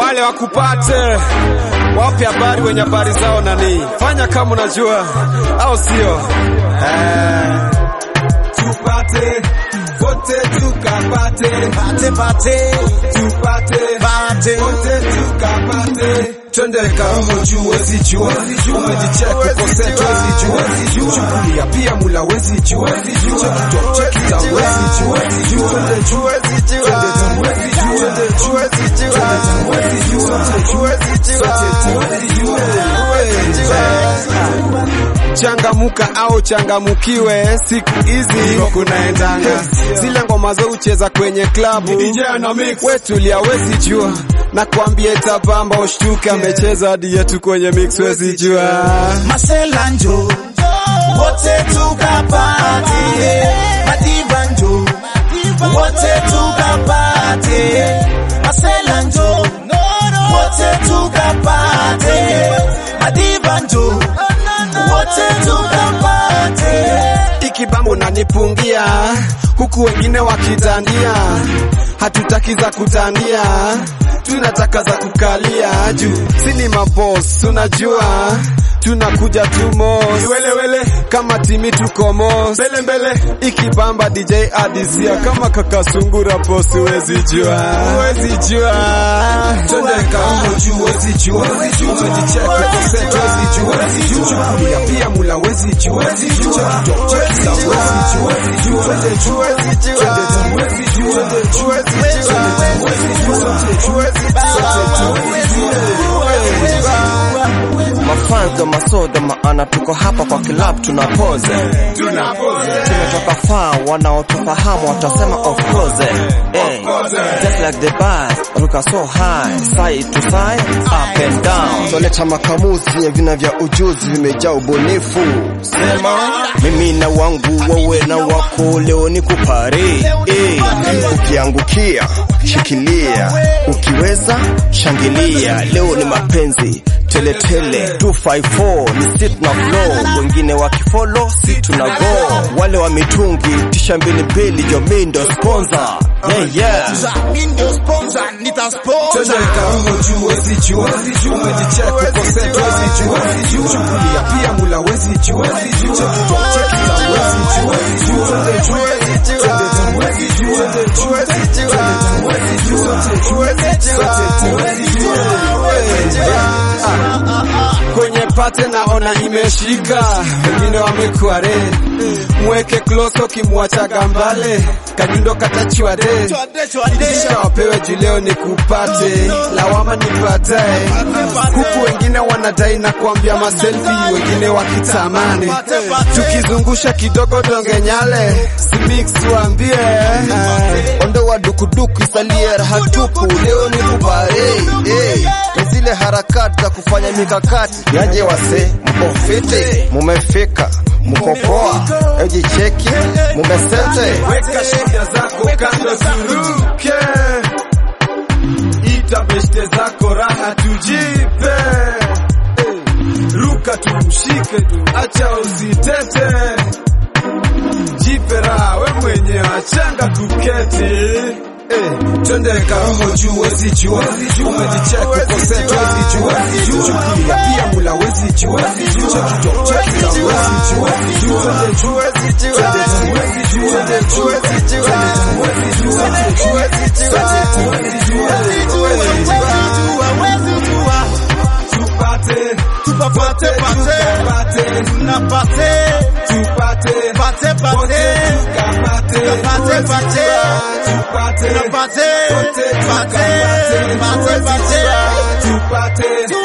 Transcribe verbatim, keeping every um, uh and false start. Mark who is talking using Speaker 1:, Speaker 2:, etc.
Speaker 1: wale wakupate wapi habari wenye habari zao nani, fanya kama unajua au sio? Eh,
Speaker 2: tupate wote tukapate,
Speaker 3: pate pate
Speaker 2: tupate
Speaker 3: pate
Speaker 2: wote tukapate. Twende karoho juu wezi jua, umejicheka kose wezi jua, chukulia pia mula wezi jua, chekita wezi jua, twende juu wezi jua, twende juu wezi jua, twende juu wezi jua, twende juu wezi jua.
Speaker 1: changamuka au changamukiwe, siku hizi kunaendanga zile ngoma za ucheza kwenye klabu, wetulia wezi jua na kuambia itabamba ushtuke, amecheza hadi yetu kwenye mix wezi jua.
Speaker 3: Maselanjo wote tukapate, Madivanjo wote tukapate, Maselanjo wote tukapate, Madivanjo wote tukapate.
Speaker 1: Ikibambo nanipungia huku wengine wakitandia, hatutaki za kutandia, tunataka za kukalia juu. Sini maboss tunajua, tunakuja tumos wele wele kama timi tuko mos mbele mbele. Ikibamba D J adisia kama kaka sungura boss wezi jua, wezi jua.
Speaker 2: Twende karoho juu wezi jua, umejicheka kose wezi jua, chukulia pia mula wezi jua, chekita wezi jua, twende juu wezi jua, twende juu wezi jua, twende juu wezi jua, twende juu wezi jua.
Speaker 4: Mafanzo masoda maana tuko hapa kwa club tunapoze,
Speaker 2: tunapoze
Speaker 4: tumetoka far, wanaotufahamu watasema of course. Hey, just like the bars, ruka so high, side to side, up and down. Toleta makamuzi vina vya ujuzi vimejaa ubunifu. Sema mimi na wangu wewe na wako, leo ni kupare. Eh, ukiangukia shikilia, ukiweza shangilia. Leo ni mapenzi tele tele, two five four ni sit na flow, wengine wakifollow si tuna go. Wale wa mitungi tisha mbili mbili, jo mimi ndo sponsor. Yeah yeah,
Speaker 3: mimi ndo sponsor, nita sponsor.
Speaker 2: Twende karoho juu wezi jua, umejicheka kose wezi jua, chukulia pia mula wezi jua, chekita wezi jua, twende juu wezi jua, twende juu wezi jua, twende juu wezi jua, twende juu wezi jua, twende juu.
Speaker 1: Kwenye pate naona imeshika, wengine wamekuwa re, mweke close ukimwacha gambale, kajundo katachiwa de, kisha wapewe juleo ni kupate, lawama nipatae. Huku wengine wanadai na kuambia maselfie, wengine wakitamani, tukizungusha kidogo donge nyale, si mix tuambie,
Speaker 4: ondo wa dukuduku isalie raha tupu, leo ni kupare. Eh, zile harakati za kufanya mikakati, yaje wase mko fiti, mumefika mko poa, eji cheki mumesete.
Speaker 2: Weka shida zako kando suruke, ita beshte zako raha tujipe, ruka tumshike tu acha usitete, jipe raha we mwenye achanga kuketi. Twende karoho juu wezi jua, umejicheka kose wezi jua, chukulia pia mula wezi jua, chekita wezi jua, twende juu wezi jua, twende juu wezi jua, twende juu wezi jua, twende juu wezi jua, twende juu tupate tupate pate tunapate, tupate pate pate tukapate, pate pate tupate tunapate, pate pate pate pate tupate